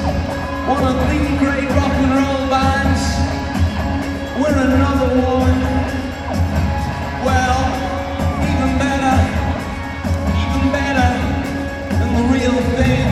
one of the great rock and roll bands. We're another one. Well, even better than the real thing.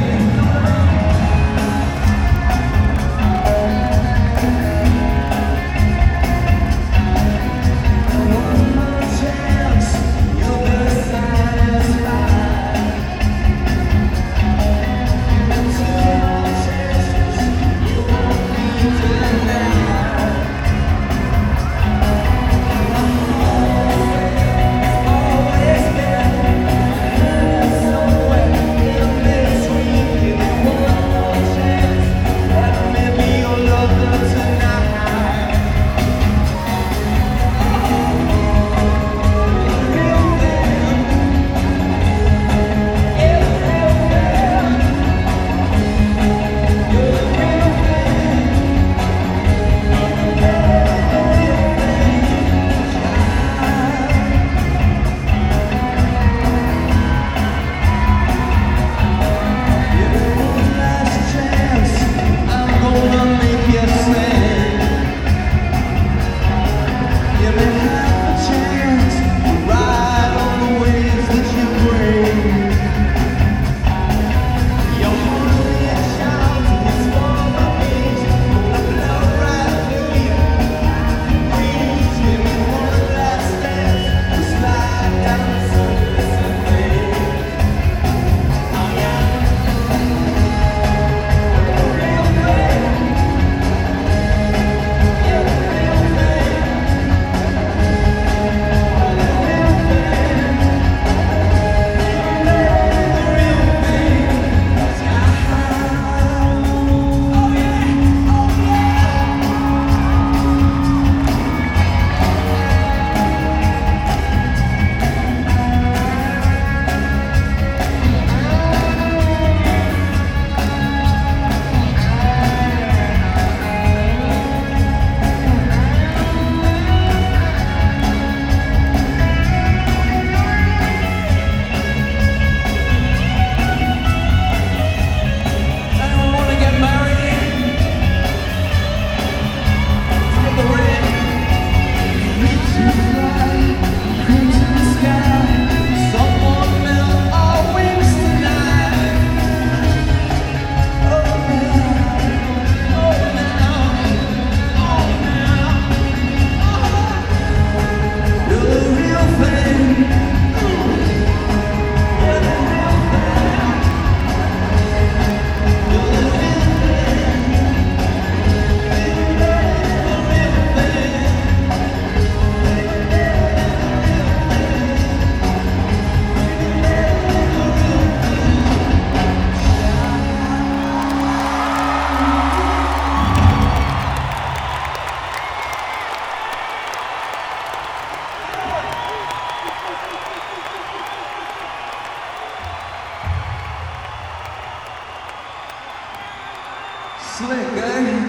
Slick, eh?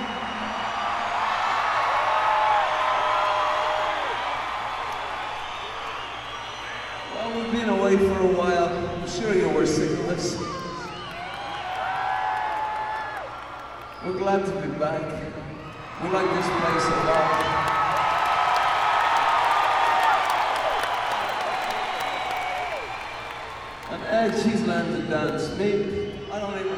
Well, we've been away for a while. I'm sure you were sick of us. We're glad to be back. We like this place a lot. And Ed, she's learned to dance. Me, I don't even